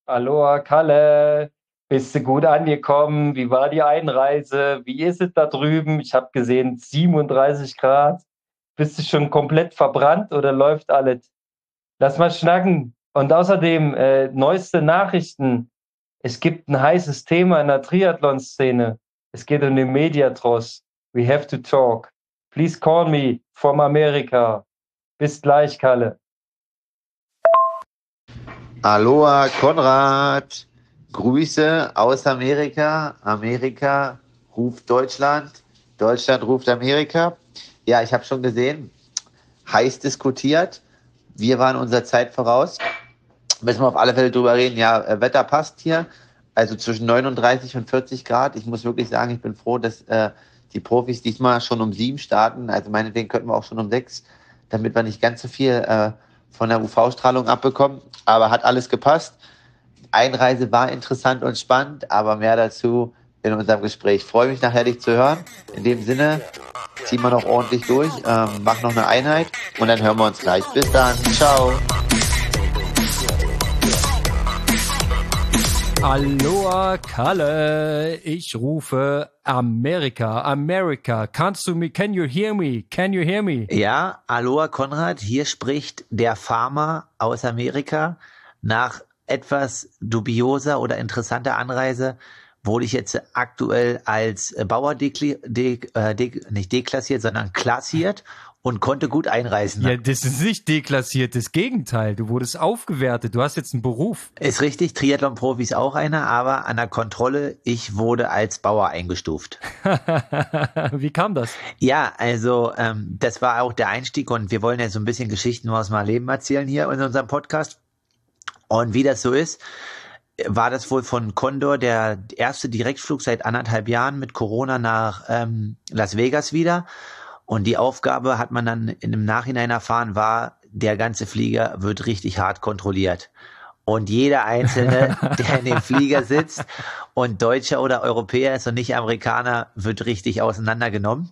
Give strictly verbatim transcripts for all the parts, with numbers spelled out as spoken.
Aloha Kalle, bist du gut angekommen? Wie war die Einreise? Wie ist es da drüben? Ich habe gesehen siebenunddreißig Grad. Bist du schon komplett verbrannt oder läuft alles? Lass mal schnacken. Und außerdem, äh, neueste Nachrichten. Es gibt ein heißes Thema in der Triathlon-Szene. Es geht um den Mediatros. We have to talk. Please call me from America. Bis gleich, Kalle. Aloha Konrad, Grüße aus Amerika. Amerika ruft Deutschland, Deutschland ruft Amerika. Ja, ich habe schon gesehen, heiß diskutiert. Wir waren unserer Zeit voraus. Müssen wir auf alle Fälle drüber reden. Ja, äh, Wetter passt hier, also zwischen neununddreißig und vierzig Grad. Ich muss wirklich sagen, ich bin froh, dass äh, die Profis diesmal schon um sieben starten. Also meinetwegen könnten wir auch schon um sechs, damit wir nicht ganz so viel äh, von der U V-Strahlung abbekommen. Aber hat alles gepasst. Einreise war interessant und spannend, aber mehr dazu in unserem Gespräch. Freue mich nachher, dich zu hören. In dem Sinne, ziehen wir noch ordentlich durch, ähm, mach noch eine Einheit und dann hören wir uns gleich. Bis dann. Ciao. Aloha Kalle, ich rufe Amerika, Amerika. Kannst du mich, can you hear me? Can you hear me? Ja, Aloha Konrad, hier spricht der Farmer aus Amerika. Nach etwas dubioser oder interessanter Anreise wurde ich jetzt aktuell als Bauer dekli- de- äh, de- nicht deklassiert, sondern klassiert und konnte gut einreisen. Ja, das ist nicht deklassiert, das Gegenteil. Du wurdest aufgewertet, du hast jetzt einen Beruf. Ist richtig, Triathlon-Profi ist auch einer, aber an der Kontrolle, ich wurde als Bauer eingestuft. Wie kam das? Ja, also ähm, das war auch der Einstieg und wir wollen ja so ein bisschen Geschichten aus meinem Leben erzählen hier in unserem Podcast. Und wie das so ist, war das wohl von Condor der erste Direktflug seit anderthalb Jahren mit Corona nach ähm, Las Vegas wieder. Und die Aufgabe, hat man dann im Nachhinein erfahren, war, der ganze Flieger wird richtig hart kontrolliert. Und jeder Einzelne, der in dem Flieger sitzt und Deutscher oder Europäer ist und nicht Amerikaner, wird richtig auseinandergenommen.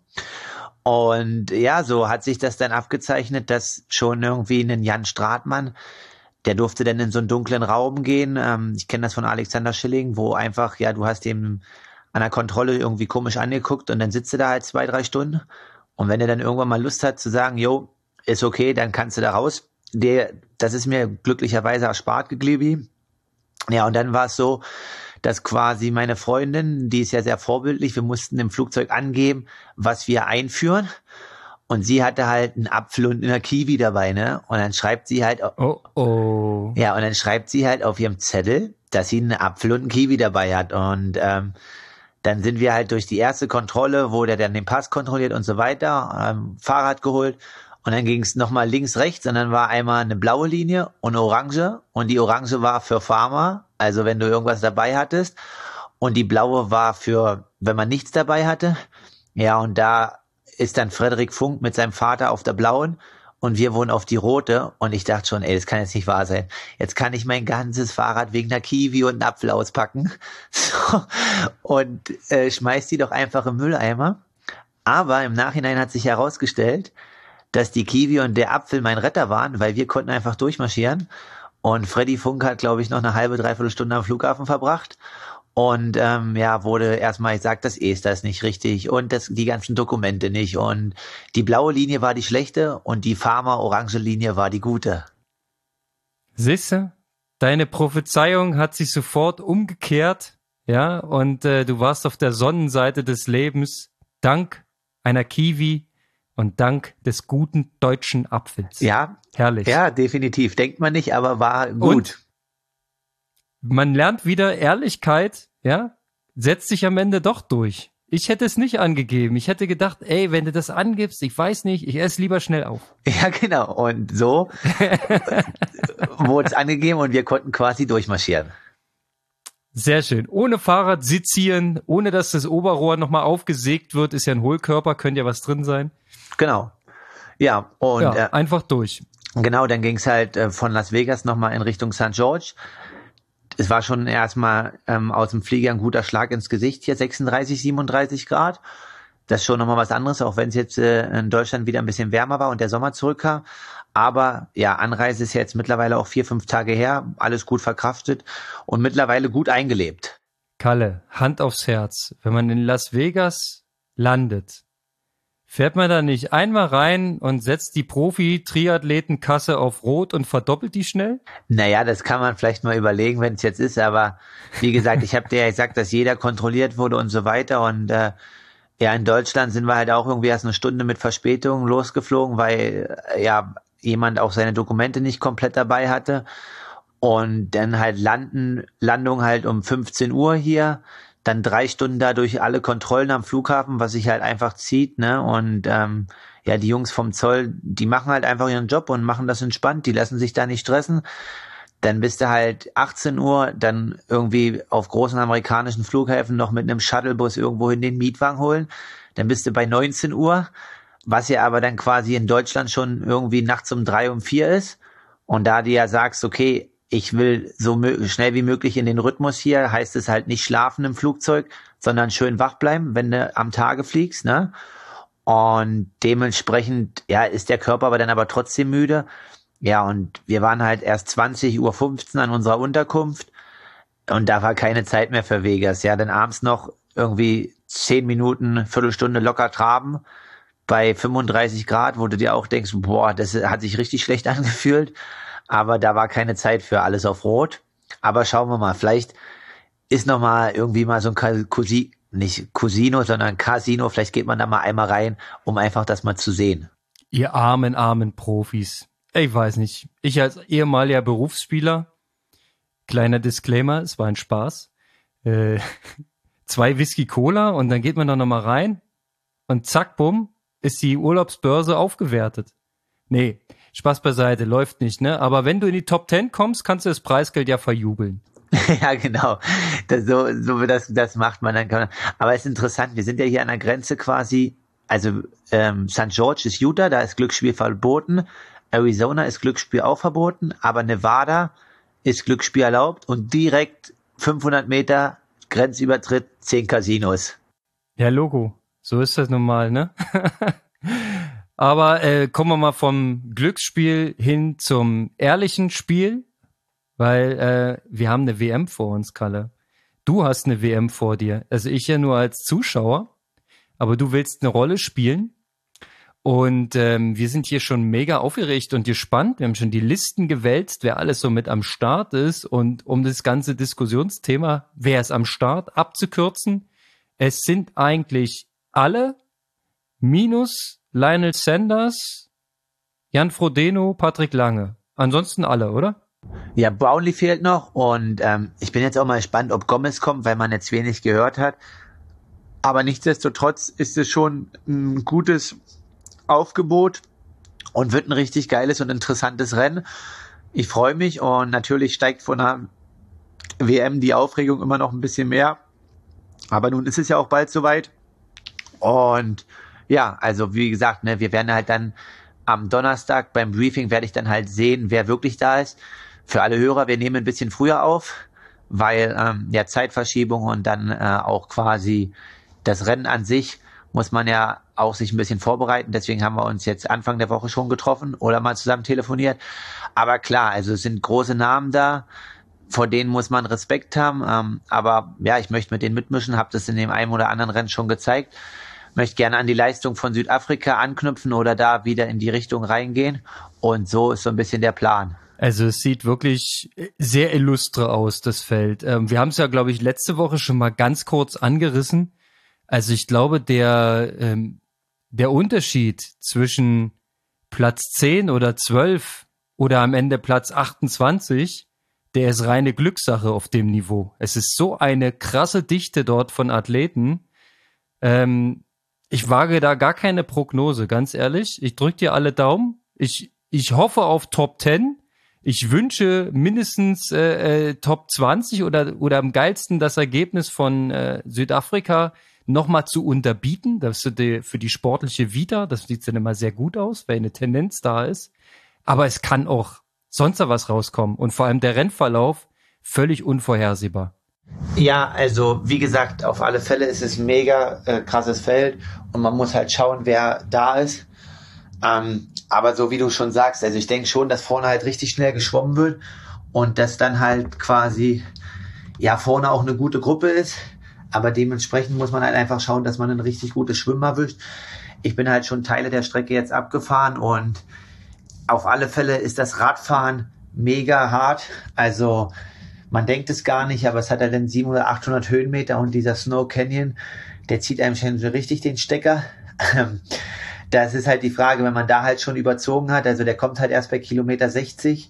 Und ja, so hat sich das dann abgezeichnet, dass schon irgendwie ein Jan Stratmann, der durfte dann in so einen dunklen Raum gehen. Ähm, ich kenne das von Alexander Schilling, wo einfach, ja, du hast ihm an der Kontrolle irgendwie komisch angeguckt und dann sitzt du da halt zwei, drei Stunden. Und wenn er dann irgendwann mal Lust hat zu sagen, jo, ist okay, dann kannst du da raus. Der, das ist mir glücklicherweise erspart geblieben. Ja, und dann war es so, dass quasi meine Freundin, die ist ja sehr vorbildlich, wir mussten im Flugzeug angeben, was wir einführen. Und sie hatte halt einen Apfel und eine Kiwi dabei, ne? Und dann schreibt sie halt, Oh, oh. ja, und dann schreibt sie halt auf ihrem Zettel, dass sie einen Apfel und einen Kiwi dabei hat. Und ähm, dann sind wir halt durch die erste Kontrolle, wo der dann den Pass kontrolliert und so weiter, ähm, Fahrrad geholt. Und dann ging es nochmal links, rechts und dann war einmal eine blaue Linie und eine orange. Und die orange war für Farmer, also wenn du irgendwas dabei hattest. Und die blaue war für, wenn man nichts dabei hatte. Ja, und da ist dann Frederik Funk mit seinem Vater auf der blauen und wir wohnen auf die rote. Und ich dachte schon, ey, das kann jetzt nicht wahr sein. Jetzt kann ich mein ganzes Fahrrad wegen einer Kiwi und einem Apfel auspacken. So, und äh, schmeiß die doch einfach im Mülleimer. Aber im Nachhinein hat sich herausgestellt, dass die Kiwi und der Apfel mein Retter waren, weil wir konnten einfach durchmarschieren. Und Freddy Funk hat, glaube ich, noch eine halbe, dreiviertel Stunde am Flughafen verbracht. Und ähm, ja, wurde erstmal gesagt, das Ester ist nicht richtig und das, die ganzen Dokumente nicht. Und die blaue Linie war die schlechte und die Pharma-orange Linie war die gute. Siehste, deine Prophezeiung hat sich sofort umgekehrt, ja, und äh, du warst auf der Sonnenseite des Lebens, dank einer Kiwi und dank des guten deutschen Apfels. Ja, herrlich. Ja, definitiv. Denkt man nicht, aber war gut. Und man lernt wieder Ehrlichkeit, ja, setzt sich am Ende doch durch. Ich hätte es nicht angegeben. Ich hätte gedacht, ey, wenn du das angibst, ich weiß nicht, ich esse lieber schnell auf. Ja, genau. Und so wurde es angegeben und wir konnten quasi durchmarschieren. Sehr schön. Ohne Fahrrad sezieren, ohne dass das Oberrohr nochmal aufgesägt wird, ist ja ein Hohlkörper, könnte ja was drin sein. Genau. Ja, und ja, äh, einfach durch. Genau, dann ging es halt äh, von Las Vegas nochmal in Richtung Sankt George. Es war schon erstmal ähm, aus dem Flieger ein guter Schlag ins Gesicht hier, sechsunddreißig, siebenunddreißig Grad. Das ist schon nochmal was anderes, auch wenn es jetzt äh, in Deutschland wieder ein bisschen wärmer war und der Sommer zurückkam. Aber ja, Anreise ist ja jetzt mittlerweile auch vier, fünf Tage her, alles gut verkraftet und mittlerweile gut eingelebt. Kalle, Hand aufs Herz, wenn man in Las Vegas landet, fährt man da nicht einmal rein und setzt die Profi-Triathletenkasse auf Rot und verdoppelt die schnell? Naja, das kann man vielleicht mal überlegen, wenn es jetzt ist, aber wie gesagt, ich habe dir ja gesagt, dass jeder kontrolliert wurde und so weiter und äh, ja, in Deutschland sind wir halt auch irgendwie erst eine Stunde mit Verspätung losgeflogen, weil äh, ja jemand auch seine Dokumente nicht komplett dabei hatte und dann halt landen, Landung halt um fünfzehn Uhr hier, dann drei Stunden da durch alle Kontrollen am Flughafen, was sich halt einfach zieht, ne, und ähm, ja, die Jungs vom Zoll, die machen halt einfach ihren Job und machen das entspannt, die lassen sich da nicht stressen. Dann bist du halt achtzehn Uhr, dann irgendwie auf großen amerikanischen Flughäfen noch mit einem Shuttlebus irgendwo in den Mietwagen holen, dann bist du bei neunzehn Uhr, was ja aber dann quasi in Deutschland schon irgendwie nachts um drei, um vier ist. Und da du ja sagst, okay, ich will so mö- schnell wie möglich in den Rhythmus hier, heißt es halt nicht schlafen im Flugzeug, sondern schön wach bleiben, wenn du am Tage fliegst, ne? Und dementsprechend, ja, ist der Körper aber dann aber trotzdem müde. Ja, und wir waren halt erst zwanzig Uhr fünfzehn an unserer Unterkunft und da war keine Zeit mehr für Vegas. Ja, dann abends noch irgendwie zehn Minuten, Viertelstunde locker traben bei fünfunddreißig Grad, wo du dir auch denkst, boah, das hat sich richtig schlecht angefühlt. Aber da war keine Zeit für alles auf Rot. Aber schauen wir mal, vielleicht ist noch mal irgendwie mal so ein Cousi, nicht Casino, sondern Casino. Vielleicht geht man da mal einmal rein, um einfach das mal zu sehen. Ihr armen, armen Profis. Ich weiß nicht. Ich als ehemaliger Berufsspieler, kleiner Disclaimer, es war ein Spaß. Äh, zwei Whisky Cola und dann geht man da noch mal rein und zack, bumm, ist die Urlaubsbörse aufgewertet. Nee, Spaß beiseite, läuft nicht, ne? Aber wenn du in die Top Ten kommst, kannst du das Preisgeld ja verjubeln. Ja, genau. Das, so, so das, das macht man dann. Kann man, aber es ist interessant, wir sind ja hier an der Grenze quasi, also ähm, Sankt George ist Utah, da ist Glücksspiel verboten, Arizona ist Glücksspiel auch verboten, aber Nevada ist Glücksspiel erlaubt und direkt fünfhundert Meter Grenzübertritt, zehn Casinos. Ja, Logo. So ist das nun mal, ne? Aber äh, kommen wir mal vom Glücksspiel hin zum ehrlichen Spiel, weil äh, wir haben eine W M vor uns, Kalle. Du hast eine W M vor dir. Also ich ja nur als Zuschauer, aber du willst eine Rolle spielen. Und ähm, wir sind hier schon mega aufgeregt und gespannt. Wir haben schon die Listen gewälzt, wer alles so mit am Start ist. Und um das ganze Diskussionsthema, wer ist am Start, abzukürzen, es sind eigentlich alle minus Lionel Sanders, Jan Frodeno, Patrick Lange. Ansonsten alle, oder? Ja, Brownlee fehlt noch und ähm, ich bin jetzt auch mal gespannt, ob Gomez kommt, weil man jetzt wenig gehört hat. Aber nichtsdestotrotz ist es schon ein gutes Aufgebot und wird ein richtig geiles und interessantes Rennen. Ich freue mich und natürlich steigt von einer W M die Aufregung immer noch ein bisschen mehr. Aber nun ist es ja auch bald soweit. Und ja, also wie gesagt, ne, wir werden halt dann am Donnerstag beim Briefing werde ich dann halt sehen, wer wirklich da ist. Für alle Hörer, wir nehmen ein bisschen früher auf, weil ähm, ja Zeitverschiebung und dann äh, auch quasi das Rennen an sich muss man ja auch sich ein bisschen vorbereiten. Deswegen haben wir uns jetzt Anfang der Woche schon getroffen oder mal zusammen telefoniert. Aber klar, also es sind große Namen da, vor denen muss man Respekt haben. Ähm, aber ja, ich möchte mit denen mitmischen, habe das in dem einen oder anderen Rennen schon gezeigt. Möchte gerne an die Leistung von Südafrika anknüpfen oder da wieder in die Richtung reingehen. Und so ist so ein bisschen der Plan. Also es sieht wirklich sehr illustre aus, das Feld. Ähm, wir haben es ja, glaube ich, letzte Woche schon mal ganz kurz angerissen. Also ich glaube, der, ähm, der Unterschied zwischen Platz zehn oder zwölf oder am Ende Platz achtundzwanzig, der ist reine Glückssache auf dem Niveau. Es ist so eine krasse Dichte dort von Athleten. Ähm, ich wage da gar keine Prognose, ganz ehrlich. Ich drücke dir alle Daumen. Ich, ich hoffe auf Top zehn. Ich wünsche mindestens äh, äh, Top zwanzig oder, oder am geilsten das Ergebnis von äh, Südafrika nochmal zu unterbieten. Das ist die, für die sportliche Vita, das sieht dann immer sehr gut aus, weil eine Tendenz da ist. Aber es kann auch sonst was rauskommen. Und vor allem der Rennverlauf völlig unvorhersehbar. Ja, also wie gesagt, auf alle Fälle ist es ein mega äh, krasses Feld und man muss halt schauen, wer da ist. Ähm, aber so wie du schon sagst, also ich denke schon, dass vorne halt richtig schnell geschwommen wird und dass dann halt quasi, ja, vorne auch eine gute Gruppe ist. Aber dementsprechend muss man halt einfach schauen, dass man ein richtig gutes Schwimmen erwischt. Ich bin halt schon Teile der Strecke jetzt abgefahren und auf alle Fälle ist das Radfahren mega hart. Also man denkt es gar nicht, aber es hat ja dann siebenhundert oder achthundert Höhenmeter und dieser Snow Canyon, der zieht einem schon so richtig den Stecker. Das ist halt die Frage, wenn man da halt schon überzogen hat, also der kommt halt erst bei Kilometer sechzig,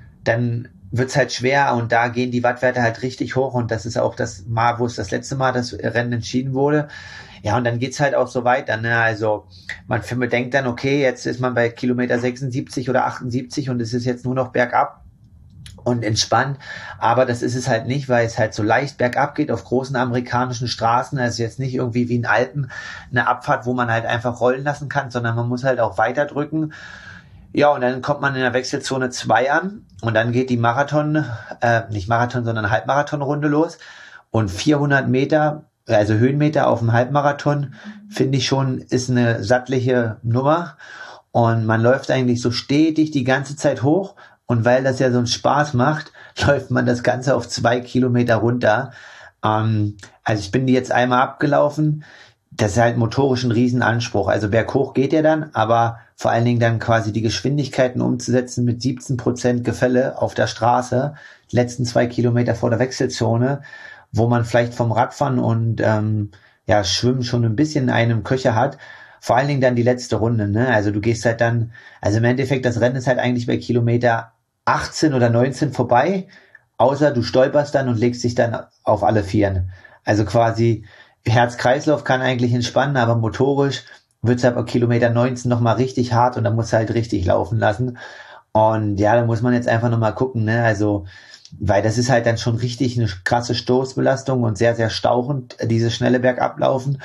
dann wird's halt schwer und da gehen die Wattwerte halt richtig hoch und das ist auch das Mal, wo es das letzte Mal das Rennen entschieden wurde. Ja, und dann geht's halt auch so weiter, ne? Also man denkt dann, okay, jetzt ist man bei Kilometer sechsundsiebzig oder achtundsiebzig und es ist jetzt nur noch bergab und entspannt, aber das ist es halt nicht, weil es halt so leicht bergab geht auf großen amerikanischen Straßen, also jetzt nicht irgendwie wie in Alpen eine Abfahrt, wo man halt einfach rollen lassen kann, sondern man muss halt auch weiter drücken. Ja, und dann kommt man in der Wechselzone zwei an und dann geht die Marathon, äh, nicht Marathon, sondern Halbmarathonrunde los und vierhundert Meter, also Höhenmeter auf dem Halbmarathon, finde ich schon, ist eine sattliche Nummer und man läuft eigentlich so stetig die ganze Zeit hoch und weil das ja so einen Spaß macht, läuft man das Ganze auf zwei Kilometer runter. Ähm, also ich bin die jetzt einmal abgelaufen. Das ist halt motorisch ein Riesenanspruch. Also berghoch geht ja dann, aber vor allen Dingen dann quasi die Geschwindigkeiten umzusetzen mit siebzehn Prozent Gefälle auf der Straße, die letzten zwei Kilometer vor der Wechselzone, wo man vielleicht vom Radfahren und ähm, ja Schwimmen schon ein bisschen in einem Köcher hat. Vor allen Dingen dann die letzte Runde, ne? Also du gehst halt dann, also im Endeffekt, das Rennen ist halt eigentlich bei Kilometer achtzehn oder neunzehn vorbei, außer du stolperst dann und legst dich dann auf alle Vieren. Also quasi Herz-Kreislauf kann eigentlich entspannen, aber motorisch wird's ab Kilometer neunzehn nochmal richtig hart und dann musst du halt richtig laufen lassen. Und ja, da muss man jetzt einfach nochmal gucken, ne? Also, weil das ist halt dann schon richtig eine krasse Stoßbelastung und sehr, sehr stauchend, diese schnelle Bergablaufen.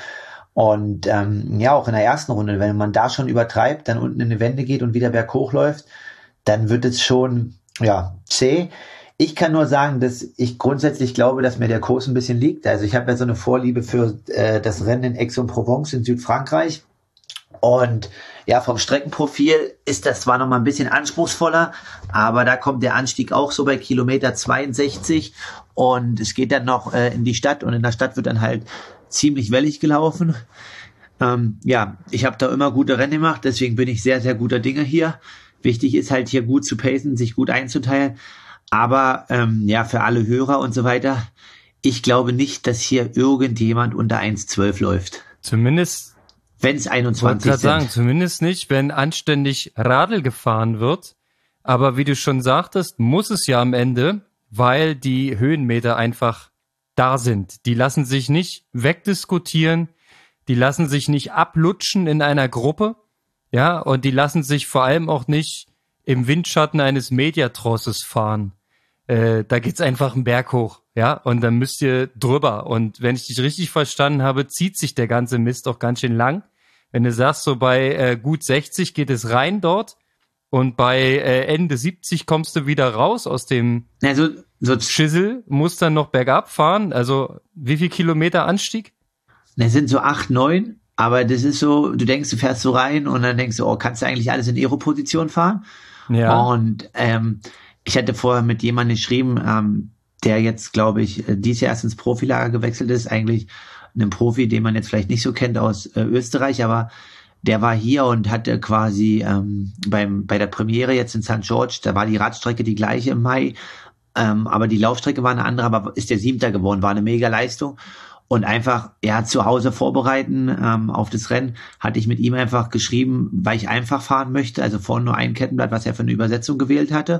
Und ähm, ja, auch in der ersten Runde, wenn man da schon übertreibt, dann unten in die Wände geht und wieder berghoch läuft, dann wird es schon, ja, zäh. Ich kann nur sagen, dass ich grundsätzlich glaube, dass mir der Kurs ein bisschen liegt. Also ich habe ja so eine Vorliebe für äh, das Rennen in Aix-en-Provence in Südfrankreich. Und ja, vom Streckenprofil ist das zwar nochmal ein bisschen anspruchsvoller, aber da kommt der Anstieg auch so bei Kilometer zweiundsechzig und es geht dann noch äh, in die Stadt und in der Stadt wird dann halt ziemlich wellig gelaufen. Ähm, ja, ich habe da immer gute Rennen gemacht, deswegen bin ich sehr, sehr guter Dinge hier. Wichtig ist halt hier gut zu pacen, sich gut einzuteilen. Aber ähm, ja, für alle Hörer und so weiter, ich glaube nicht, dass hier irgendjemand unter eins zwölf läuft. Zumindest wenn es einundzwanzig sind. Sagen, zumindest nicht, wenn anständig Radl gefahren wird. Aber wie du schon sagtest, muss es ja am Ende, weil die Höhenmeter einfach da sind. Die lassen sich nicht wegdiskutieren, die lassen sich nicht ablutschen in einer Gruppe, ja, und die lassen sich vor allem auch nicht im Windschatten eines Mediatrosses fahren. Äh, da geht's einfach einen Berg hoch, ja, und dann müsst ihr drüber. Und wenn ich dich richtig verstanden habe, zieht sich der ganze Mist auch ganz schön lang. Wenn du sagst, so bei äh, gut sechzig geht es rein dort und bei äh, Ende siebzig kommst du wieder raus aus dem ja, so, so Schissel, musst dann noch bergab fahren. Also wie viel Kilometer Anstieg? Das sind so acht, neun, aber das ist so, du denkst, du fährst so rein und dann denkst du, oh, kannst du eigentlich alles in Aero-Position fahren? Ja. Und ähm, ich hatte vorher mit jemandem geschrieben, ähm, der jetzt, glaube ich, dieses Jahr erst ins Profilager gewechselt ist, eigentlich einem Profi, den man jetzt vielleicht nicht so kennt aus äh, Österreich, aber der war hier und hatte quasi ähm, beim bei der Premiere jetzt in Sankt George, da war die Radstrecke die gleiche im Mai, ähm, aber die Laufstrecke war eine andere, aber ist der Siebter geworden, war eine mega Leistung. Und einfach, ja, zu Hause vorbereiten ähm, auf das Rennen, hatte ich mit ihm einfach geschrieben, weil ich einfach fahren möchte, also vorne nur ein Kettenblatt, was er für eine Übersetzung gewählt hatte.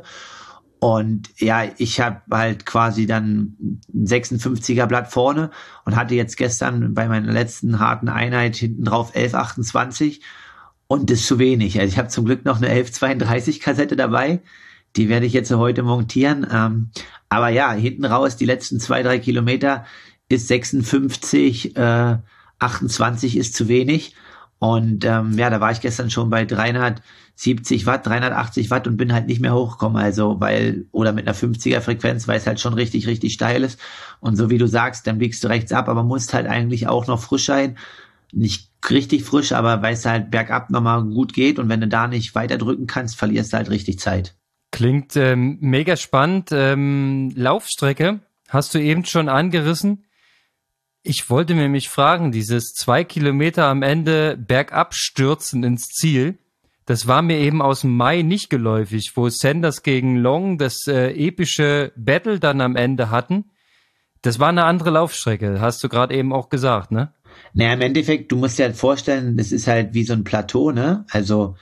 Und ja, ich habe halt quasi dann ein sechsundfünfziger Blatt vorne und hatte jetzt gestern bei meiner letzten harten Einheit hinten drauf elf achtundzwanzig und das ist zu wenig. Also ich habe zum Glück noch eine elf zweiunddreißig Kassette dabei, die werde ich jetzt heute montieren. Ähm, aber ja, hinten raus die letzten zwei, drei Kilometer ist sechsundfünfzig, äh, achtundzwanzig ist zu wenig. Und ähm, ja, da war ich gestern schon bei dreihundertsiebzig Watt, dreihundertachtzig Watt und bin halt nicht mehr hochgekommen, also weil, oder mit einer fünfziger Frequenz, weil es halt schon richtig, richtig steil ist. Und so wie du sagst, dann biegst du rechts ab, aber musst halt eigentlich auch noch frisch sein. Ich richtig frisch, aber weil es halt bergab nochmal gut geht und wenn du da nicht weiterdrücken kannst, verlierst du halt richtig Zeit. Klingt ähm, mega spannend. Ähm, Laufstrecke hast du eben schon angerissen. Ich wollte mir mich fragen, dieses zwei Kilometer am Ende bergab stürzen ins Ziel, das war mir eben aus dem Mai nicht geläufig, wo Sanders gegen Long das äh, epische Battle dann am Ende hatten. Das war eine andere Laufstrecke, hast du gerade eben auch gesagt, ne? Naja, im Endeffekt, du musst dir halt vorstellen, das ist halt wie so ein Plateau, ne? Also,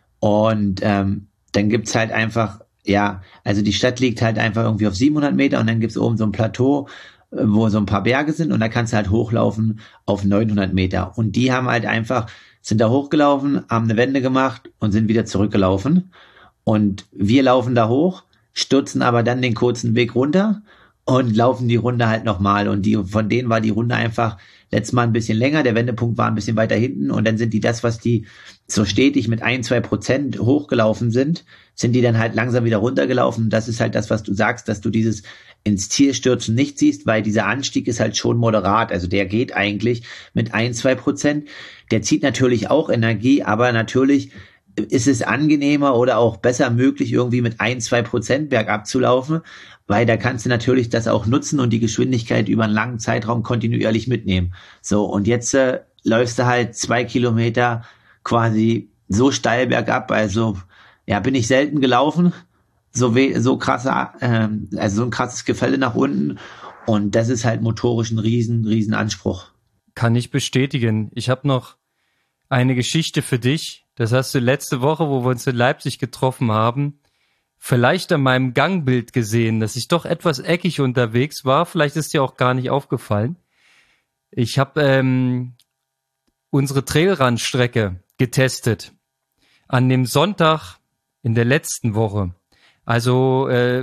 und ähm, dann gibt's halt einfach, ja, also die Stadt liegt halt einfach irgendwie auf siebenhundert Meter und dann gibt's oben so ein Plateau, äh, wo so ein paar Berge sind und da kannst du halt hochlaufen auf neunhundert Meter. Und die haben halt einfach, sind da hochgelaufen, haben eine Wende gemacht und sind wieder zurückgelaufen. Und wir laufen da hoch, stürzen aber dann den kurzen Weg runter und laufen die Runde halt nochmal. Und die, von denen war die Runde einfach letztes Mal ein bisschen länger, der Wendepunkt war ein bisschen weiter hinten und dann sind die das, was die so stetig mit ein, zwei Prozent hochgelaufen sind, sind die dann halt langsam wieder runtergelaufen. Das ist halt das, was du sagst, dass du dieses ins Ziel stürzen nicht siehst, weil dieser Anstieg ist halt schon moderat. Also der geht eigentlich mit ein, zwei Prozent. Der zieht natürlich auch Energie, aber natürlich ist es angenehmer oder auch besser möglich, irgendwie mit ein, zwei Prozent bergab zu laufen, weil da kannst du natürlich das auch nutzen und die Geschwindigkeit über einen langen Zeitraum kontinuierlich mitnehmen. So, und jetzt äh, läufst du halt zwei Kilometer quasi so steil bergab, also ja, bin ich selten gelaufen, so we so krasse, ähm, also so ein krasses Gefälle nach unten und das ist halt motorisch ein riesen, riesen Anspruch. Kann ich bestätigen. Ich habe noch eine Geschichte für dich. Das hast du letzte Woche, wo wir uns in Leipzig getroffen haben, vielleicht an meinem Gangbild gesehen, dass ich doch etwas eckig unterwegs war. Vielleicht ist dir auch gar nicht aufgefallen. Ich habe ähm, unsere Trailrun-Strecke getestet an dem Sonntag in der letzten Woche. Also, äh,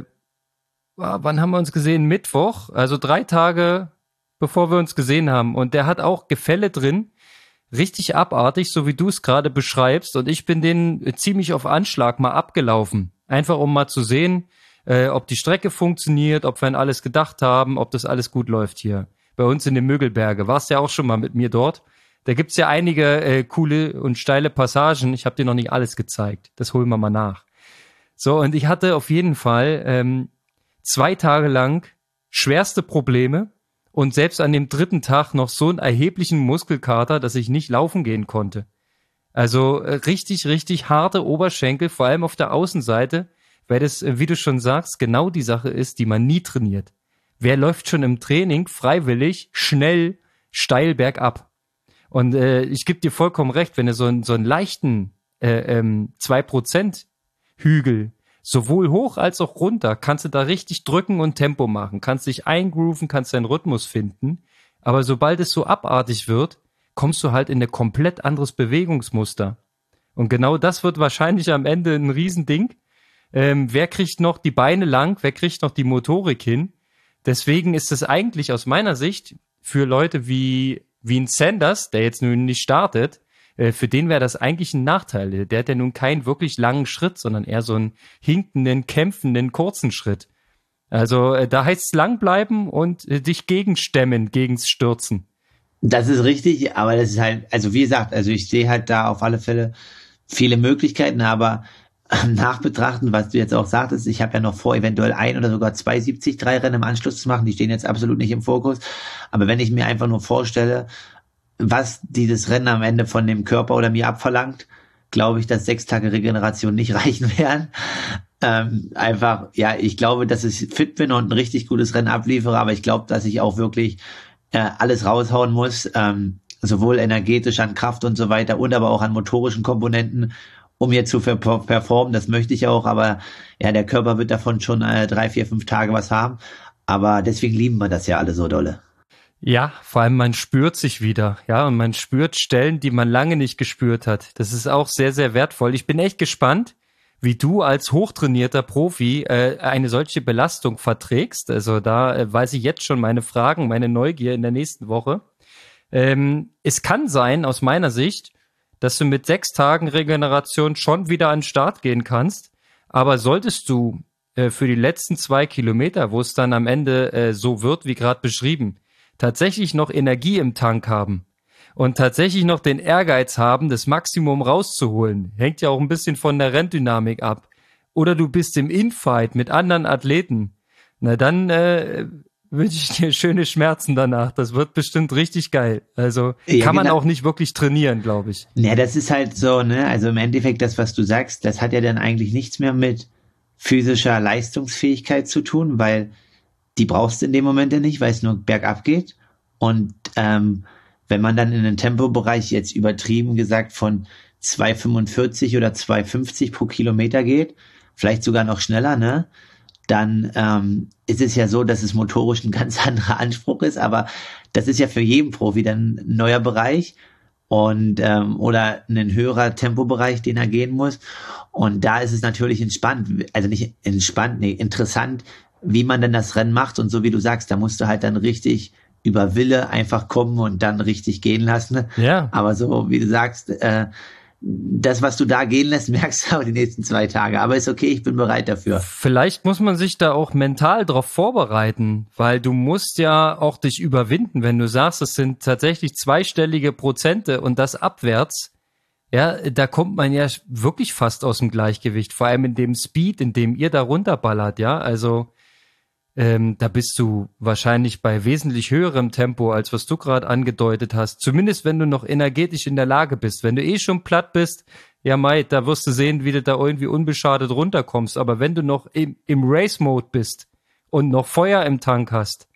wann haben wir uns gesehen? Mittwoch, also drei Tage bevor wir uns gesehen haben. Und der hat auch Gefälle drin, richtig abartig, so wie du es gerade beschreibst. Und ich bin den ziemlich auf Anschlag mal abgelaufen. Einfach um mal zu sehen, äh, ob die Strecke funktioniert, ob wir an alles gedacht haben, ob das alles gut läuft hier. Bei uns in den Müggelberge. Warst ja auch schon mal mit mir dort. Da gibt's ja einige äh, coole und steile Passagen. Ich habe dir noch nicht alles gezeigt. Das holen wir mal nach. So, und ich hatte auf jeden Fall ähm, zwei Tage lang schwerste Probleme und selbst an dem dritten Tag noch so einen erheblichen Muskelkater, dass ich nicht laufen gehen konnte. Also äh, richtig, richtig harte Oberschenkel, vor allem auf der Außenseite, weil das, äh, wie du schon sagst, genau die Sache ist, die man nie trainiert. Wer läuft schon im Training freiwillig, schnell, steil bergab? Und äh, ich gebe dir vollkommen recht, wenn du so einen, so einen leichten äh, ähm, zwei Prozent Hügel, sowohl hoch als auch runter, kannst du da richtig drücken und Tempo machen, kannst dich eingrooven, kannst deinen Rhythmus finden, aber sobald es so abartig wird, kommst du halt in ein komplett anderes Bewegungsmuster. Und genau das wird wahrscheinlich am Ende ein Riesending. Ähm, wer kriegt noch die Beine lang, wer kriegt noch die Motorik hin? Deswegen ist es eigentlich aus meiner Sicht für Leute wie, wie ein Sanders, der jetzt nun nicht startet, für den wäre das eigentlich ein Nachteil. Der hat ja nun keinen wirklich langen Schritt, sondern eher so einen hinkenden, kämpfenden, kurzen Schritt. Also da heißt es lang bleiben und dich gegenstemmen, gegens Stürzen. Das ist richtig, aber das ist halt, also wie gesagt, also ich sehe halt da auf alle Fälle viele Möglichkeiten, aber nachbetrachten, was du jetzt auch sagtest, ich habe ja noch vor, eventuell ein oder sogar zwei siebzig drei Rennen im Anschluss zu machen, die stehen jetzt absolut nicht im Fokus, aber wenn ich mir einfach nur vorstelle, was dieses Rennen am Ende von dem Körper oder mir abverlangt, glaube ich, dass sechs Tage Regeneration nicht reichen werden. Ähm, einfach, ja, ich glaube, dass ich fit bin und ein richtig gutes Rennen abliefere, aber ich glaube, dass ich auch wirklich äh, alles raushauen muss, ähm, sowohl energetisch an Kraft und so weiter und aber auch an motorischen Komponenten, um hier zu performen. Das möchte ich auch, aber ja, der Körper wird davon schon äh, drei, vier, fünf Tage was haben. Aber deswegen lieben wir das ja alle so dolle. Ja, vor allem man spürt sich wieder, ja, und man spürt Stellen, die man lange nicht gespürt hat. Das ist auch sehr, sehr wertvoll. Ich bin echt gespannt, wie du als hochtrainierter Profi äh, eine solche Belastung verträgst. Also da äh, weiß ich jetzt schon meine Fragen, meine Neugier in der nächsten Woche. Ähm, es kann sein, aus meiner Sicht, dass du mit sechs Tagen Regeneration schon wieder an den Start gehen kannst. Aber solltest du äh, für die letzten zwei Kilometer, wo es dann am Ende äh, so wird, wie gerade beschrieben, tatsächlich noch Energie im Tank haben und tatsächlich noch den Ehrgeiz haben, das Maximum rauszuholen. Hängt ja auch ein bisschen von der Renndynamik ab. Oder du bist im Infight mit anderen Athleten. Na dann äh, wünsche ich dir schöne Schmerzen danach. Das wird bestimmt richtig geil. Also Ja, kann man genau. auch nicht wirklich trainieren, glaube ich. Ja, das ist halt so, ne, also im Endeffekt das, was du sagst, das hat ja dann eigentlich nichts mehr mit physischer Leistungsfähigkeit zu tun, weil die brauchst du in dem Moment ja nicht, weil es nur bergab geht. Und ähm, wenn man dann in den Tempobereich jetzt übertrieben gesagt von zwei fünfundvierzig oder zwei fünfzig pro Kilometer geht, vielleicht sogar noch schneller, ne, dann ähm, ist es ja so, dass es motorisch ein ganz anderer Anspruch ist, aber das ist ja für jeden Profi dann ein neuer Bereich und ähm, oder ein höherer Tempobereich, den er gehen muss. Und da ist es natürlich entspannt, also nicht entspannt, nee, interessant, wie man denn das Rennen macht. Und so wie du sagst, da musst du halt dann richtig über Wille einfach kommen und dann richtig gehen lassen. Ja. Aber so, wie du sagst, äh, das, was du da gehen lässt, merkst du auch die nächsten zwei Tage. Aber ist okay, ich bin bereit dafür. Vielleicht muss man sich da auch mental drauf vorbereiten, weil du musst ja auch dich überwinden, wenn du sagst, es sind tatsächlich zweistellige Prozente und das abwärts. Ja, da kommt man ja wirklich fast aus dem Gleichgewicht, vor allem in dem Speed, in dem ihr da runterballert, ja, also ähm, da bist du wahrscheinlich bei wesentlich höherem Tempo, als was du gerade angedeutet hast, zumindest wenn du noch energetisch in der Lage bist. Wenn du eh schon platt bist, ja Mai, da wirst du sehen, wie du da irgendwie unbeschadet runterkommst, aber wenn du noch im, im Race-Mode bist und noch Feuer im Tank hast,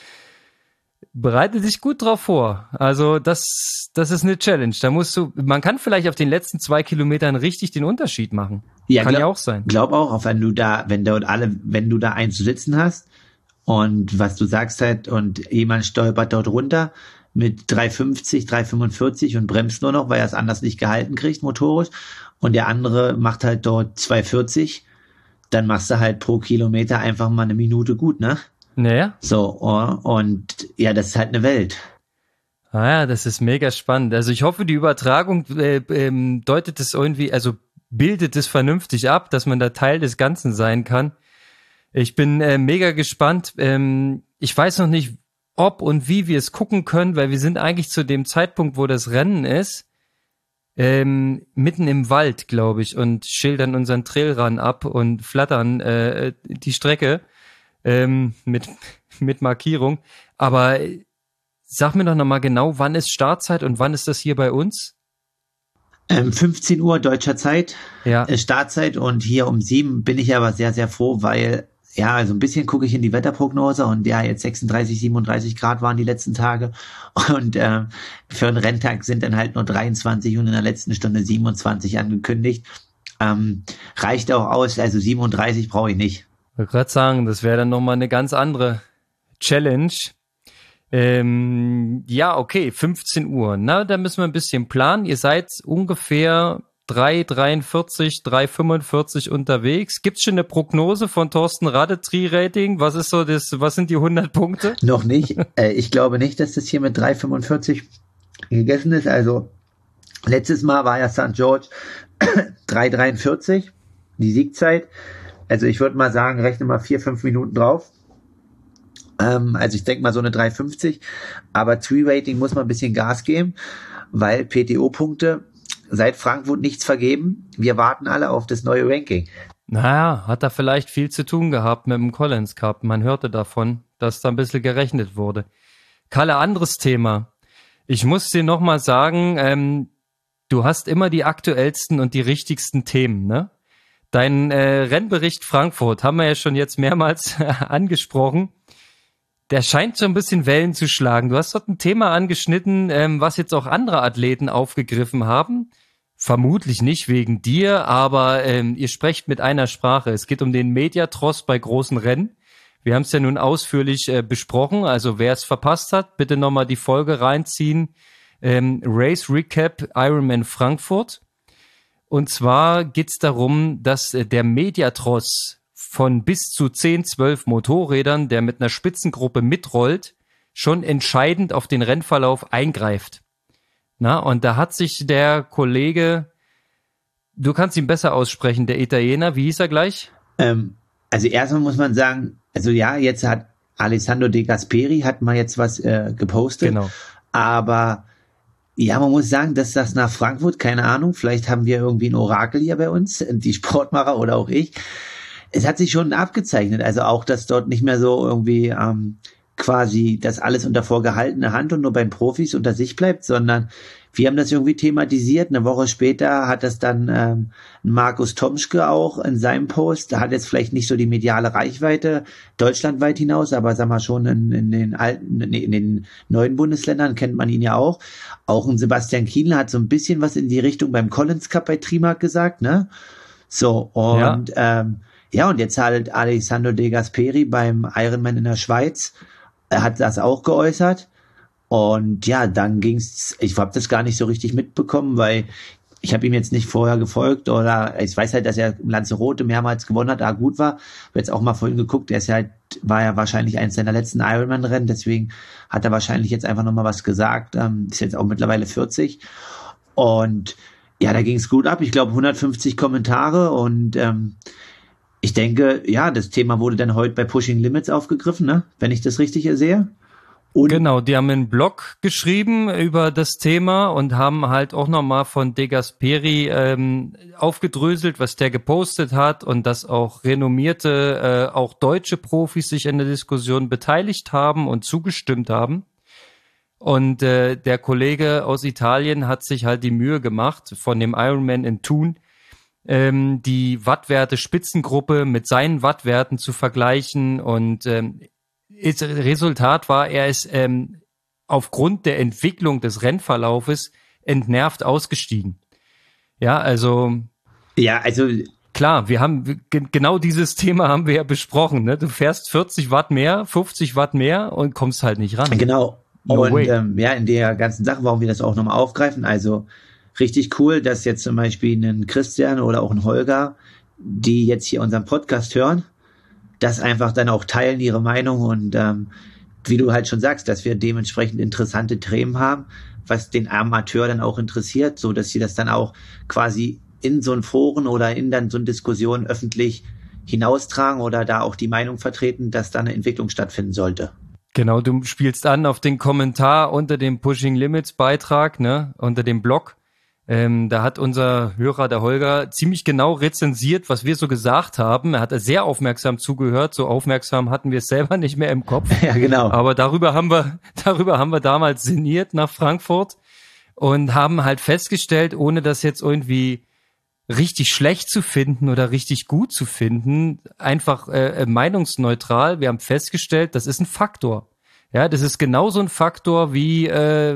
bereite dich gut drauf vor. Also das, das ist eine Challenge. Da musst du, man kann vielleicht auf den letzten zwei Kilometern richtig den Unterschied machen. Ja, kann glaub, ja auch sein. Glaub auch, auch wenn du da, wenn dort alle, wenn du da einen zu sitzen hast und was du sagst halt und jemand stolpert dort runter mit drei fünfzig, drei fünfundvierzig und bremst nur noch, weil er es anders nicht gehalten kriegt motorisch und der andere macht halt dort zwei vierzig, dann machst du halt pro Kilometer einfach mal eine Minute gut, ne? Naja. So, und ja, das ist halt eine Welt. Ah ja, das ist mega spannend. Also ich hoffe, die Übertragung äh, ähm, deutet es irgendwie, also bildet es vernünftig ab, dass man da Teil des Ganzen sein kann. Ich bin äh, mega gespannt. Ähm, ich weiß noch nicht, ob und wie wir es gucken können, weil wir sind eigentlich zu dem Zeitpunkt, wo das Rennen ist, ähm, mitten im Wald, glaube ich, und schildern unseren Trailrun ab und flattern äh, die Strecke. Ähm, mit, mit Markierung. Aber sag mir doch nochmal genau, wann ist Startzeit und wann ist das hier bei uns? Ähm, fünfzehn Uhr deutscher Zeit, ja. äh, Startzeit und hier um sieben bin ich aber sehr, sehr froh, weil ja, also ein bisschen gucke ich in die Wetterprognose und ja, jetzt sechsunddreißig, siebenunddreißig Grad waren die letzten Tage und äh, für einen Renntag sind dann halt nur dreiundzwanzig und in der letzten Stunde siebenundzwanzig angekündigt. Ähm, reicht auch aus, also siebenunddreißig brauche ich nicht. Ich wollte gerade sagen, das wäre dann nochmal eine ganz andere Challenge. Ähm, ja, okay, fünfzehn Uhr. Na, da müssen wir ein bisschen planen. Ihr seid ungefähr drei dreiundvierzig, drei fünfundvierzig unterwegs. Gibt's schon eine Prognose von Thorsten Radde, Tri-Rating? Was ist so das, was sind die hundert Punkte? Noch nicht. äh, ich glaube nicht, dass das hier mit drei fünfundvierzig gegessen ist. Also letztes Mal war ja Sankt George drei dreiundvierzig, die Siegzeit. Also ich würde mal sagen, rechne mal vier, fünf Minuten drauf. Ähm, also ich denke mal so eine drei fünfzig. Aber Tri-Rating muss man ein bisschen Gas geben, weil P T O-Punkte seit Frankfurt nichts vergeben. Wir warten alle auf das neue Ranking. Naja, hat da vielleicht viel zu tun gehabt mit dem Collins Cup. Man hörte davon, dass da ein bisschen gerechnet wurde. Kalle, anderes Thema. Ich muss dir nochmal sagen, ähm, du hast immer die aktuellsten und die richtigsten Themen, ne? Dein äh, Rennbericht Frankfurt haben wir ja schon jetzt mehrmals angesprochen. Der scheint so ein bisschen Wellen zu schlagen. Du hast dort ein Thema angeschnitten, ähm, was jetzt auch andere Athleten aufgegriffen haben. Vermutlich nicht wegen dir, aber ähm, ihr sprecht mit einer Sprache. Es geht um den Mediatross bei großen Rennen. Wir haben es ja nun ausführlich äh, besprochen. Also wer es verpasst hat, bitte nochmal die Folge reinziehen. Ähm, Race Recap Ironman Frankfurt. Und zwar geht's darum, dass äh, der Mediatross von bis zu zehn, zwölf Motorrädern, der mit einer Spitzengruppe mitrollt, schon entscheidend auf den Rennverlauf eingreift. Na, und da hat sich der Kollege, du kannst ihn besser aussprechen, der Italiener, wie hieß er gleich? Ähm, also erstmal muss man sagen, also ja, jetzt hat Alessandro De Gasperi, hat mal jetzt was äh, gepostet, Genau. Aber Ja, man muss sagen, dass das nach Frankfurt, keine Ahnung, vielleicht haben wir irgendwie ein Orakel hier bei uns, die Sportmacher oder auch ich. Es hat sich schon abgezeichnet, also auch, dass dort nicht mehr so irgendwie ähm, quasi das alles unter vorgehaltener Hand und nur beim Profis unter sich bleibt, sondern wir haben das irgendwie thematisiert. Eine Woche später hat das dann ähm, Markus Tomschke auch in seinem Post. Der hat jetzt vielleicht nicht so die mediale Reichweite deutschlandweit hinaus, aber sag mal schon in, in den alten, in den neuen Bundesländern kennt man ihn ja auch. Auch ein Sebastian Kienle hat so ein bisschen was in die Richtung beim Collins Cup bei Trimark gesagt, ne? So, und ja, ähm, ja und jetzt halt Alessandro De Gasperi beim Ironman in der Schweiz, er hat das auch geäußert. Und ja, dann ging's, ich habe das gar nicht so richtig mitbekommen, weil ich habe ihm jetzt nicht vorher gefolgt oder ich weiß halt, dass er im Lanzarote mehrmals gewonnen hat, da gut war. Habe jetzt auch mal vorhin geguckt, der ist ja halt, war ja wahrscheinlich eines seiner letzten Ironman-Rennen, deswegen hat er wahrscheinlich jetzt einfach nochmal was gesagt, ähm, ist jetzt auch mittlerweile vierzig. Und ja, da ging's gut ab, ich glaube hundertfünfzig Kommentare und ähm, ich denke, ja, das Thema wurde dann heute bei Pushing Limits aufgegriffen, ne? Wenn ich das richtig sehe. Und genau, die haben einen Blog geschrieben über das Thema und haben halt auch nochmal von De Gasperi ähm, aufgedröselt, was der gepostet hat und dass auch renommierte, äh, auch deutsche Profis sich in der Diskussion beteiligt haben und zugestimmt haben. Und äh, der Kollege aus Italien hat sich halt die Mühe gemacht, von dem Ironman in Thun ähm, die Wattwerte Spitzengruppe mit seinen Wattwerten zu vergleichen und ähm, Resultat war, er ist ähm, aufgrund der Entwicklung des Rennverlaufes entnervt ausgestiegen. Ja, also ja, also klar, wir haben g- genau dieses Thema haben wir ja besprochen. Ne? Du fährst vierzig Watt mehr, fünfzig Watt mehr und kommst halt nicht ran. Genau. No und ähm, ja, in der ganzen Sache, warum wir das auch nochmal aufgreifen, also richtig cool, dass jetzt zum Beispiel ein Christian oder auch ein Holger, die jetzt hier unseren Podcast hören, das einfach dann auch teilen, ihre Meinung und ähm, wie du halt schon sagst, dass wir dementsprechend interessante Themen haben, was den Amateur dann auch interessiert, so dass sie das dann auch quasi in so ein Foren oder in dann so eine Diskussion öffentlich hinaustragen oder da auch die Meinung vertreten, dass da eine Entwicklung stattfinden sollte. Genau, du spielst an auf den Kommentar unter dem Pushing Limits Beitrag, ne, unter dem Blog. Ähm, da hat unser Hörer, der Holger, ziemlich genau rezensiert, was wir so gesagt haben. Er hat sehr aufmerksam zugehört. So aufmerksam hatten wir es selber nicht mehr im Kopf. Ja, genau. Aber darüber haben wir, darüber haben wir damals sinniert nach Frankfurt und haben halt festgestellt, ohne das jetzt irgendwie richtig schlecht zu finden oder richtig gut zu finden, einfach äh, meinungsneutral. Wir haben festgestellt, das ist ein Faktor. Ja, das ist genauso ein Faktor wie äh,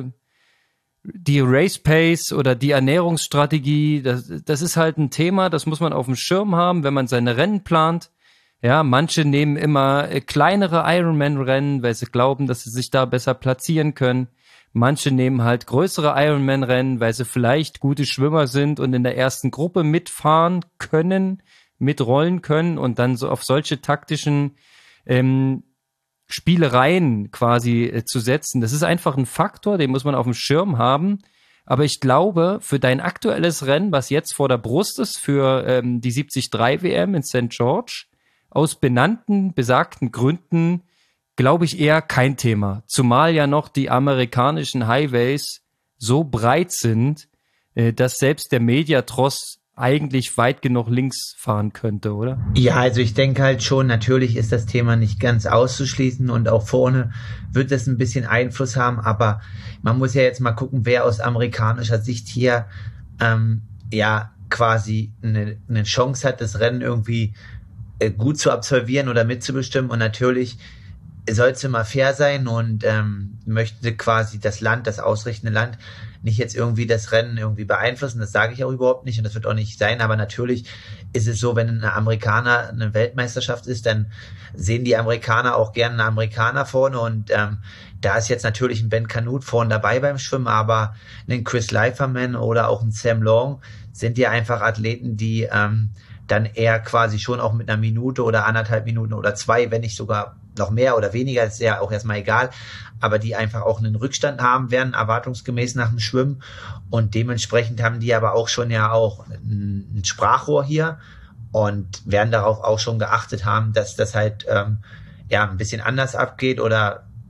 die Race Pace oder die Ernährungsstrategie. Das, das ist halt ein Thema, das muss man auf dem Schirm haben, wenn man seine Rennen plant. Ja, manche nehmen immer äh, kleinere Ironman-Rennen, weil sie glauben, dass sie sich da besser platzieren können. Manche nehmen halt größere Ironman-Rennen, weil sie vielleicht gute Schwimmer sind und in der ersten Gruppe mitfahren können, mitrollen können und dann so auf solche taktischen ähm, Spielereien quasi äh, zu setzen. Das ist einfach ein Faktor, den muss man auf dem Schirm haben. Aber ich glaube, für dein aktuelles Rennen, was jetzt vor der Brust ist, für ähm, die siebzig drei W M in Sankt George, aus benannten, besagten Gründen glaube ich eher kein Thema. Zumal ja noch die amerikanischen Highways so breit sind, äh, dass selbst der Mediatross eigentlich weit genug links fahren könnte, oder? Ja, also ich denke halt schon, natürlich ist das Thema nicht ganz auszuschließen und auch vorne wird es ein bisschen Einfluss haben, aber man muss ja jetzt mal gucken, wer aus amerikanischer Sicht hier ähm, ja quasi eine, eine Chance hat, das Rennen irgendwie äh, gut zu absolvieren oder mitzubestimmen und natürlich sollte mal fair sein und ähm, möchte quasi das Land, das ausrichtende Land, nicht jetzt irgendwie das Rennen irgendwie beeinflussen. Das sage ich auch überhaupt nicht und das wird auch nicht sein. Aber natürlich ist es so, wenn ein Amerikaner eine Weltmeisterschaft ist, dann sehen die Amerikaner auch gerne einen Amerikaner vorne und ähm, da ist jetzt natürlich ein Ben Kanute vorne dabei beim Schwimmen, aber ein Chris Leiferman oder auch ein Sam Long sind ja einfach Athleten, die ähm, dann eher quasi schon auch mit einer Minute oder anderthalb Minuten oder zwei, wenn nicht sogar noch mehr oder weniger, ist ja auch erstmal egal, aber die einfach auch einen Rückstand haben werden, erwartungsgemäß nach dem Schwimmen und dementsprechend haben die aber auch schon ja auch ein, ein Sprachrohr hier und werden darauf auch schon geachtet haben, dass das halt ähm, ja ein bisschen anders abgeht oder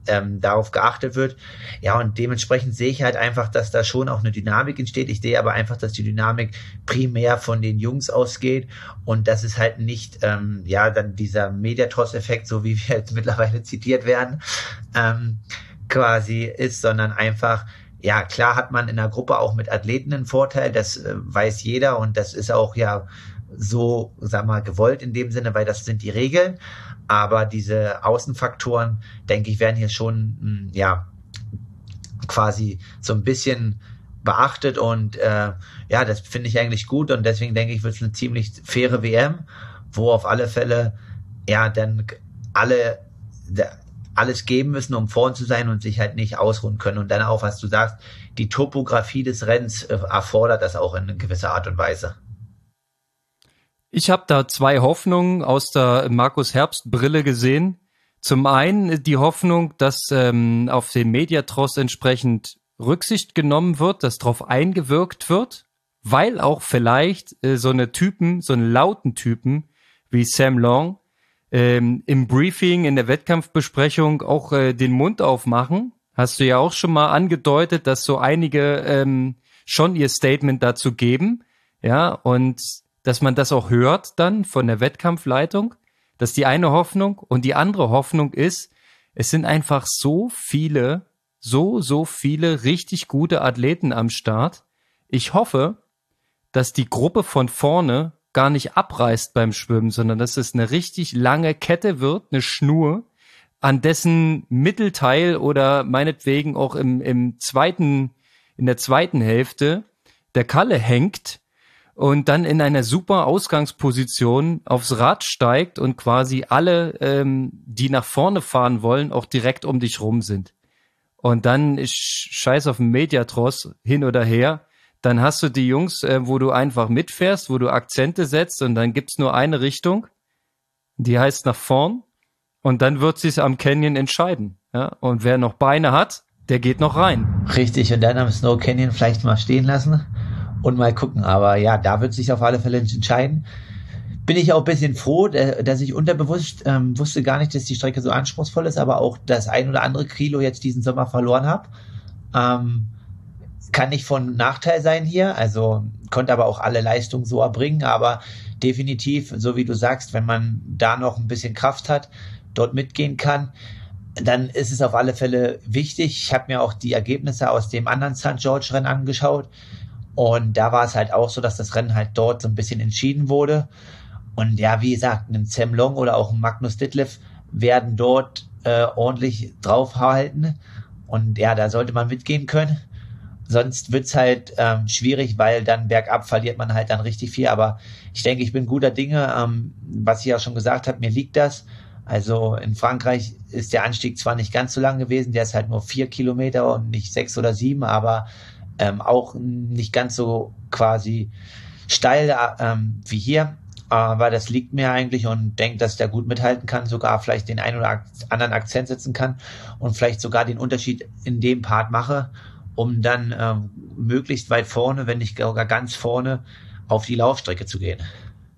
ähm, darauf geachtet wird. Ja, und dementsprechend sehe ich halt einfach, dass da schon auch eine Dynamik entsteht. Ich sehe aber einfach, dass die Dynamik primär von den Jungs ausgeht und dass es halt nicht, ähm, ja, dann dieser Mediatross-Effekt, so wie wir jetzt mittlerweile zitiert werden, ähm, quasi ist, sondern einfach, ja, klar hat man in der Gruppe auch mit Athleten einen Vorteil, das äh, weiß jeder und das ist auch ja so, sag mal, gewollt in dem Sinne, weil das sind die Regeln. Aber diese Außenfaktoren, denke ich, werden hier schon, mh, ja, quasi so ein bisschen beachtet und äh, ja, das finde ich eigentlich gut und deswegen denke ich, wird es eine ziemlich faire W M, wo auf alle Fälle, ja, dann alle der, alles geben müssen, um vorn zu sein und sich halt nicht ausruhen können. Und dann auch, was du sagst, die Topografie des Rennens äh, erfordert das auch in gewisser Art und Weise. Ich habe da zwei Hoffnungen aus der Markus Herbst Brille gesehen. Zum einen die Hoffnung, dass ähm, auf den Mediatross entsprechend Rücksicht genommen wird, dass darauf eingewirkt wird, weil auch vielleicht äh, so eine Typen, so einen lauten Typen wie Sam Long ähm, im Briefing, in der Wettkampfbesprechung auch äh, den Mund aufmachen. Hast du ja auch schon mal angedeutet, dass so einige ähm, schon ihr Statement dazu geben, ja, und dass man das auch hört dann von der Wettkampfleitung. Das ist die eine Hoffnung. Und die andere Hoffnung ist, es sind einfach so viele, so, so viele richtig gute Athleten am Start. Ich hoffe, dass die Gruppe von vorne gar nicht abreißt beim Schwimmen, sondern dass es eine richtig lange Kette wird, eine Schnur, an dessen Mittelteil oder meinetwegen auch im, im zweiten, in der zweiten Hälfte der Kalle hängt und dann in einer super Ausgangsposition aufs Rad steigt und quasi alle, ähm, die nach vorne fahren wollen, auch direkt um dich rum sind. Und dann ist scheiß auf den Mediatross hin oder her. Dann hast du die Jungs, äh, wo du einfach mitfährst, wo du Akzente setzt und dann gibt's nur eine Richtung, die heißt nach vorn und dann wird sich's am Canyon entscheiden. Ja? Und wer noch Beine hat, der geht noch rein. Richtig, und dann am Snow Canyon vielleicht mal stehen lassen und mal gucken. Aber ja, da wird sich auf alle Fälle entscheiden. Bin ich auch ein bisschen froh, dass ich unterbewusst ähm, wusste gar nicht, dass die Strecke so anspruchsvoll ist, aber auch das ein oder andere Kilo jetzt diesen Sommer verloren habe. Ähm, kann nicht von Nachteil sein hier, also konnte aber auch alle Leistungen so erbringen, aber definitiv, so wie du sagst, wenn man da noch ein bisschen Kraft hat, dort mitgehen kann, dann ist es auf alle Fälle wichtig. Ich habe mir auch die Ergebnisse aus dem anderen Sankt George-Rennen angeschaut und da war es halt auch so, dass das Rennen halt dort so ein bisschen entschieden wurde. Und ja, wie gesagt, ein Sam Long oder auch ein Magnus Ditlev werden dort äh, ordentlich draufhalten. Und ja, da sollte man mitgehen können. Sonst wird's halt ähm, schwierig, weil dann bergab verliert man halt dann richtig viel. Aber ich denke, ich bin guter Dinge. Ähm, was ich ja schon gesagt habe, mir liegt das. Also in Frankreich ist der Anstieg zwar nicht ganz so lang gewesen, der ist halt nur vier Kilometer und nicht sechs oder sieben, aber ähm, auch nicht ganz so quasi steil ähm, wie hier. Aber das liegt mir eigentlich und denke, dass der gut mithalten kann, sogar vielleicht den einen oder anderen Akzent setzen kann und vielleicht sogar den Unterschied in dem Part mache, um dann ähm, möglichst weit vorne, wenn nicht sogar ganz vorne, auf die Laufstrecke zu gehen.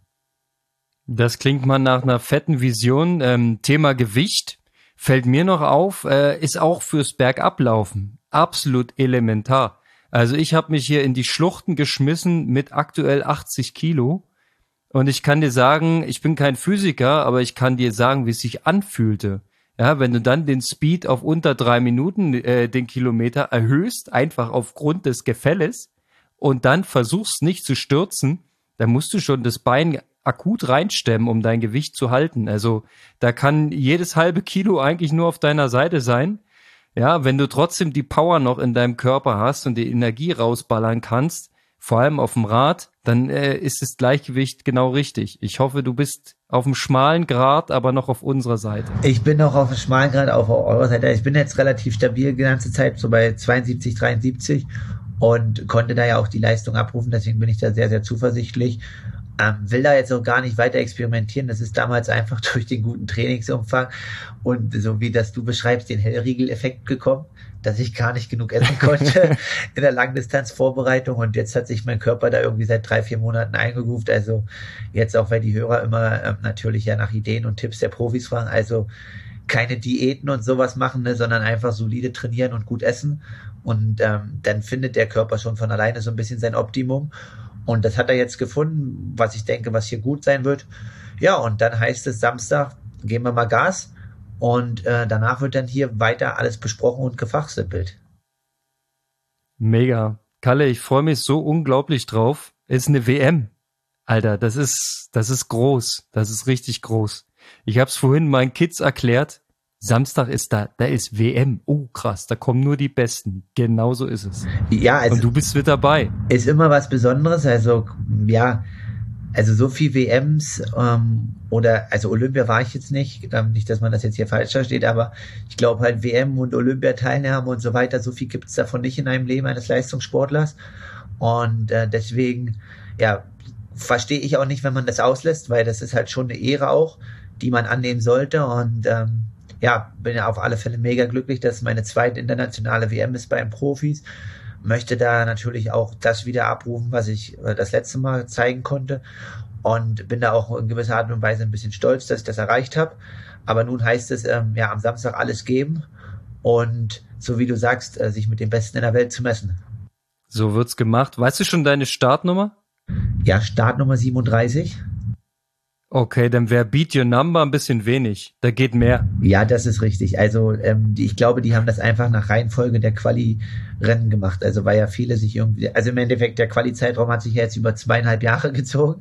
Das klingt mal nach einer fetten Vision. Ähm, Thema Gewicht fällt mir noch auf, äh, ist auch fürs Bergablaufen absolut elementar. Also ich habe mich hier in die Schluchten geschmissen mit aktuell achtzig Kilo. Und ich kann dir sagen, ich bin kein Physiker, aber ich kann dir sagen, wie es sich anfühlte. Ja, wenn du dann den Speed auf unter drei Minuten äh, den Kilometer erhöhst, einfach aufgrund des Gefälles und dann versuchst nicht zu stürzen, dann musst du schon das Bein akut reinstemmen, um dein Gewicht zu halten. Also da kann jedes halbe Kilo eigentlich nur auf deiner Seite sein. Ja, wenn du trotzdem die Power noch in deinem Körper hast und die Energie rausballern kannst, vor allem auf dem Rad, dann äh, ist das Gleichgewicht genau richtig. Ich hoffe, du bist auf dem schmalen Grat, aber noch auf unserer Seite. Ich bin noch auf dem schmalen Grat, auf eurer Seite. Ich bin jetzt relativ stabil die ganze Zeit, so bei zweiundsiebzig, dreiundsiebzig und konnte da ja auch die Leistung abrufen. Deswegen bin ich da sehr, sehr zuversichtlich. Ähm, will da jetzt auch gar nicht weiter experimentieren. Das ist damals einfach durch den guten Trainingsumfang und so wie das du beschreibst, den Hellriegel-Effekt gekommen, dass ich gar nicht genug essen konnte in der Langdistanzvorbereitung und jetzt hat sich mein Körper da irgendwie seit drei, vier Monaten eingegroovt. Also jetzt auch, weil die Hörer immer ähm, natürlich ja nach Ideen und Tipps der Profis fragen. Also keine Diäten und sowas machen, ne, sondern einfach solide trainieren und gut essen. Und ähm, dann findet der Körper schon von alleine so ein bisschen sein Optimum. Und das hat er jetzt gefunden, was ich denke, was hier gut sein wird. Ja, und dann heißt es Samstag, geben wir mal Gas. Und äh, danach wird dann hier weiter alles besprochen und gefachsimpelt. Mega. Kalle, ich freue mich so unglaublich drauf. Ist eine W M. Alter, das ist, das ist groß. Das ist richtig groß. Ich habe es vorhin meinen Kids erklärt. Samstag ist da, da ist W M. Oh krass, da kommen nur die Besten. Genau so ist es. Ja, also und du bist mit dabei. Ist immer was Besonderes. Also ja, also so viel W Ms ähm, oder also Olympia war ich jetzt nicht. Ähm, nicht, dass man das jetzt hier falsch versteht, aber ich glaube halt W M und Olympiateilnahme und so weiter. So viel gibt es davon nicht in einem Leben eines Leistungssportlers. Und äh, deswegen, ja, verstehe ich auch nicht, wenn man das auslässt, weil das ist halt schon eine Ehre auch, die man annehmen sollte. Und ähm, ja, bin ja auf alle Fälle mega glücklich, dass meine zweite internationale W M ist bei den Profis. Möchte da natürlich auch das wieder abrufen, was ich äh, das letzte Mal zeigen konnte. Und bin da auch in gewisser Art und Weise ein bisschen stolz, dass ich das erreicht habe. Aber nun heißt es, ähm, ja, am Samstag alles geben und so wie du sagst, äh, sich mit den Besten in der Welt zu messen. So wird's gemacht. Weißt du schon deine Startnummer? Ja, Startnummer siebenunddreißig. Okay, dann wäre Beat Your Number ein bisschen wenig. Da geht mehr. Ja, das ist richtig. Also ähm, die, ich glaube, die haben das einfach nach Reihenfolge der Quali-Rennen gemacht. Also weil ja viele sich irgendwie, also im Endeffekt der Quali-Zeitraum hat sich ja jetzt über zweieinhalb Jahre gezogen.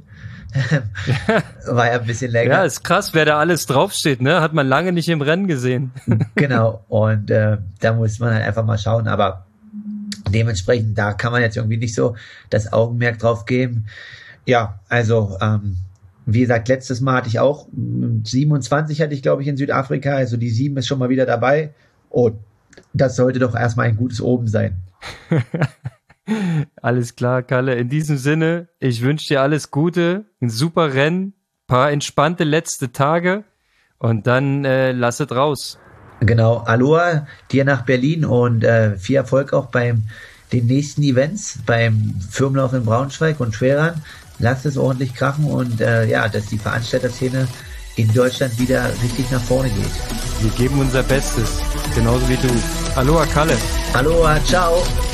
War ja ein bisschen länger. Ja, ist krass, wer da alles draufsteht, ne? Hat man lange nicht im Rennen gesehen. Genau, und äh, da muss man halt einfach mal schauen, aber dementsprechend, da kann man jetzt irgendwie nicht so das Augenmerk drauf geben. Ja, also ähm, wie gesagt, letztes Mal hatte ich auch siebenundzwanzig hatte ich, glaube ich, in Südafrika, also die sieben ist schon mal wieder dabei und das sollte doch erstmal ein gutes Oben sein. Alles klar, Kalle. In diesem Sinne, ich wünsche dir alles Gute, ein super Rennen, paar entspannte letzte Tage und dann äh, lass es raus. Genau, Aloha dir nach Berlin und äh, viel Erfolg auch beim den nächsten Events, beim Firmenlauf in Braunschweig und Trailrun. Lass es ordentlich krachen und äh, ja, dass die Veranstalterszene in Deutschland wieder richtig nach vorne geht. Wir geben unser Bestes, genauso wie du. Aloha, Kalle. Aloha, ciao.